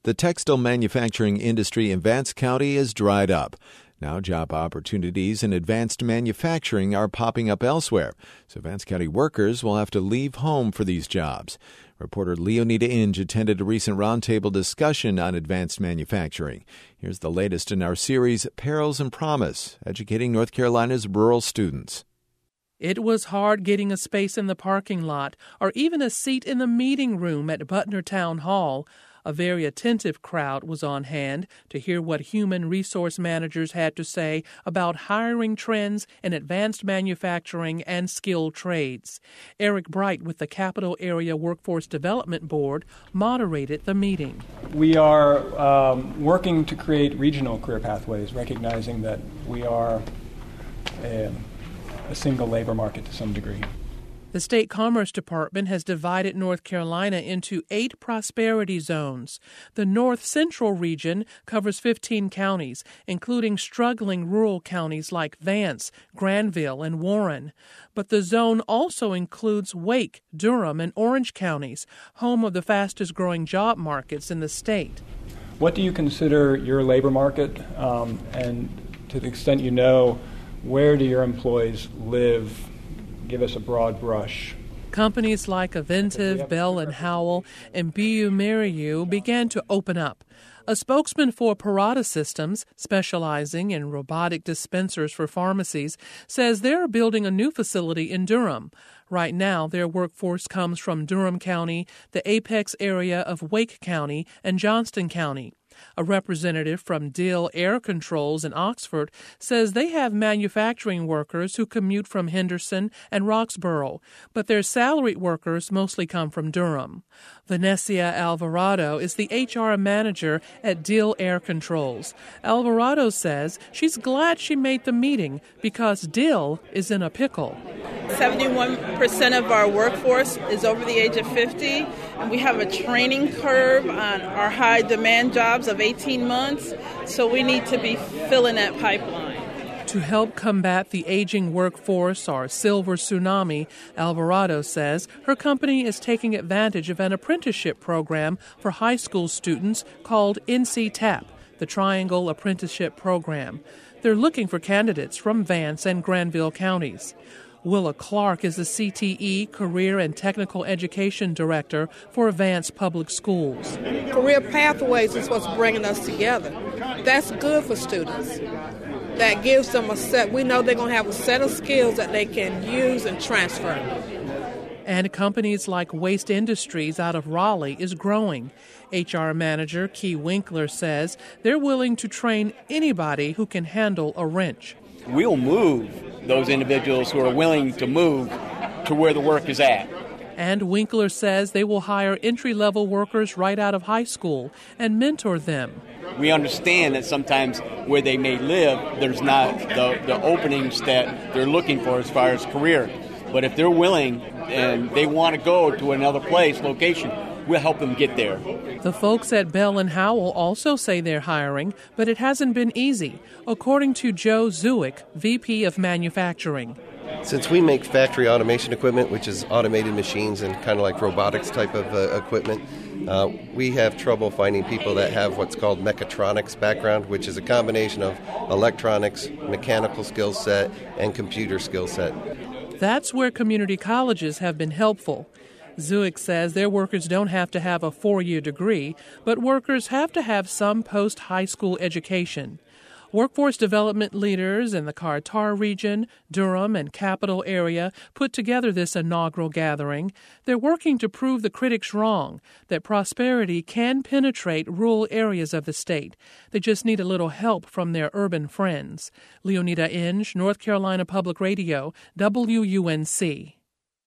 The textile manufacturing industry in Vance County is dried up. Now job opportunities in advanced manufacturing are popping up elsewhere, so Vance County workers will have to leave home for these jobs. Reporter Leonida Inge attended a recent roundtable discussion on advanced manufacturing. Here's the latest in our series, Perils and Promise, educating North Carolina's rural students. It was hard getting a space in the parking lot or even a seat in the meeting room at Butner Town Hall. A very attentive crowd was on hand to hear what human resource managers had to say about hiring trends in advanced manufacturing and skilled trades. Eric Bright with the Capital Area Workforce Development Board moderated the meeting. We are working to create regional career pathways, recognizing that we are a single labor market to some degree. The State Commerce Department has divided North Carolina into 8 prosperity zones. The North Central region covers 15 counties, including struggling rural counties like Vance, Granville, and Warren. But the zone also includes Wake, Durham, and Orange counties, home of the fastest-growing job markets in the state. What do you consider your labor market? And to the extent you know, where do your employees live? Give us a broad brush. Companies like Aventiv, Bell & Howell, and bioMérieux began to open up. A spokesman for Parata Systems, specializing in robotic dispensers for pharmacies, says they're building a new facility in Durham. Right now, their workforce comes from Durham County, the Apex area of Wake County, and Johnston County. A representative from Dill Air Controls in Oxford says they have manufacturing workers who commute from Henderson and Roxborough, but their salaried workers mostly come from Durham. Vanessa Alvarado is the HR manager at Dill Air Controls. Alvarado says she's glad she made the meeting because Dill is in a pickle. 71% of our workforce is over the age of 50, and we have a training curve on our high demand jobs of 18 months, so we need to be filling that pipeline. To help combat the aging workforce, or silver tsunami, Alvarado says her company is taking advantage of an apprenticeship program for high school students called NC-TAP, the Triangle Apprenticeship Program. They're looking for candidates from Vance and Granville counties. Willa Clark is the CTE Career and Technical Education Director for Vance Public Schools. Career pathways is what's bringing us together. That's good for students. That gives them a set. We know they're going to have a set of skills that they can use and transfer. And companies like Waste Industries out of Raleigh is growing. HR manager Key Winkler says they're willing to train anybody who can handle a wrench. We'll move those individuals who are willing to move to where the work is at. And Winkler says they will hire entry-level workers right out of high school and mentor them. We understand that sometimes where they may live, there's not the openings that they're looking for as far as career. But if they're willing and they want to go to another place, location, we'll help them get there. The folks at Bell & Howell also say they're hiring, but it hasn't been easy, according to Joe Zuick, VP of Manufacturing. Since we make factory automation equipment, which is automated machines and kind of like robotics type of equipment, we have trouble finding people that have what's called mechatronics background, which is a combination of electronics, mechanical skill set, and computer skill set. That's where community colleges have been helpful. Zuick says their workers don't have to have a 4-year degree, but workers have to have some post-high school education. Workforce development leaders in the Carter region, Durham, and Capital area put together this inaugural gathering. They're working to prove the critics wrong, that prosperity can penetrate rural areas of the state. They just need a little help from their urban friends. Leonida Inge, North Carolina Public Radio, WUNC.